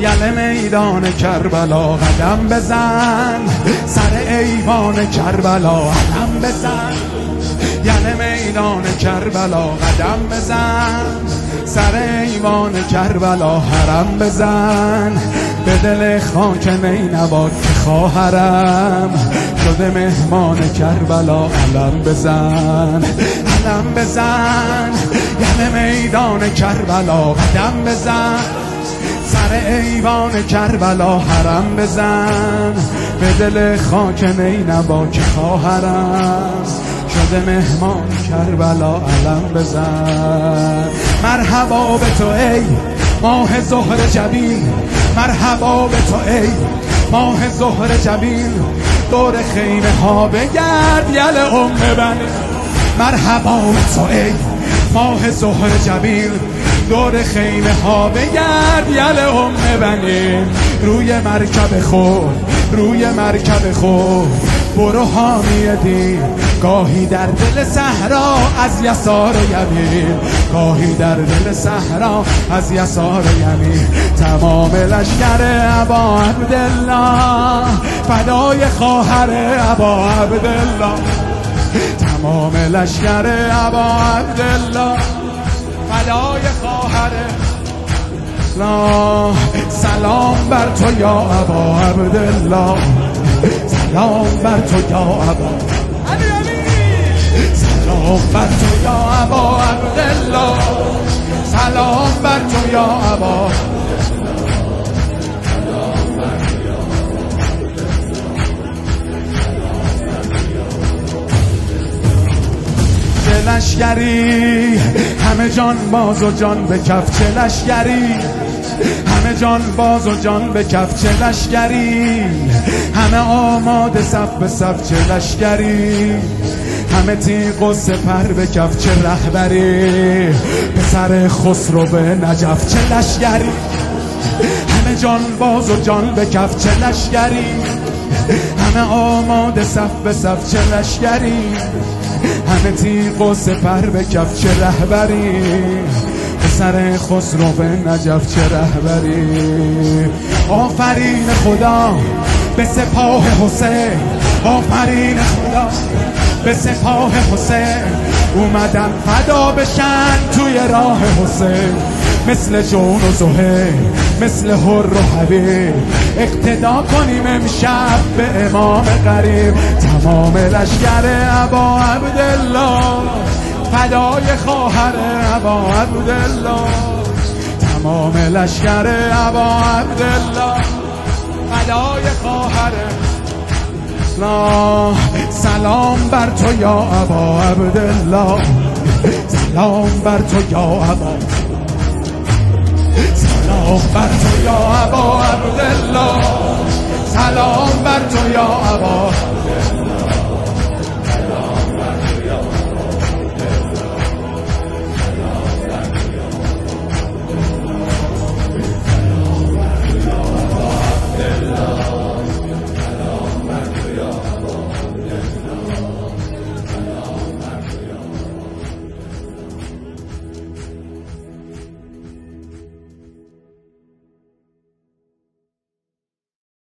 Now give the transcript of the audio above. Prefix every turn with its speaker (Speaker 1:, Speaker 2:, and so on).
Speaker 1: یله میدان کربلا قدم بزن، سر ایوان کربلا قدم بزن. یله میدان کربلا قدم بزن، سر ایوان کربلا حرم بزن. به دل خاک نینوا که خواهرم شده مهمان کربلا علم بزن، علم بزن. یله میدان کربلا قدم بزن، سر ایوان کربلا حرم بزن. به دل خاک نینوا که خواهرم شده مهمان کربلا علم بزن. مرحبا به تو ای ماه ظهر جبین، مرحبا به تو ای ماه ظهر جبین. دور خیمه ها بگرد یل بنی. مرحبا به تو ای ماه ظهر جبین، دور خیمه ها بگرد یل بنی. روی مرکب خود، روی مرکب خود برو حامی دین. گاهی در دل صحرا از یسار و یمین، گاهی در دل صحرا از یسار و یمین. تمام لشکر ابا عبدالله فدای خواهر ابا عبدالله. تمام لشکر ابا عبدالله فدای خواهر. سلام بر تو یا ابا عبدالله، سلام بر تو یا ابا، سلام بر تو یا ابا عبدالله، سلام بر تو یا ابا. چه لشکری همه جان باز و جان به کف، چه لشکری همه جان باز و جان به کف، چه لشکری همه آماده صف به صف، چه لشکری همه تیغ و سپر به کف، چه رهبری پسر خسرو به نجف. چه لشکری همه جان باز و جان به کف، چه لشکری همه آماده صف به صف، چه لشکری همه تیغ و سپر به کف، چه رهبری پسر خسرو به نجف، چه رهبری. آفرین خدا به سپاه حسین، آفرین خدا به سپاه حسین. اومدن فدا بشن توی راه حسین، مثل جون و زهیر، مثل حر و حبیب. اقتدا کنیم امشب به امام غریب. تمام لشکر ابا عبدالله فدای خواهر ابا عبدالله. تمام لشکر ابا عبدالله فدای خواهر. سلام بر تو یا ابا عبدالله، سلام بر تو یا ابا، سلام بر تو یا ابا عبدالله، سلام بر تو یا ابا.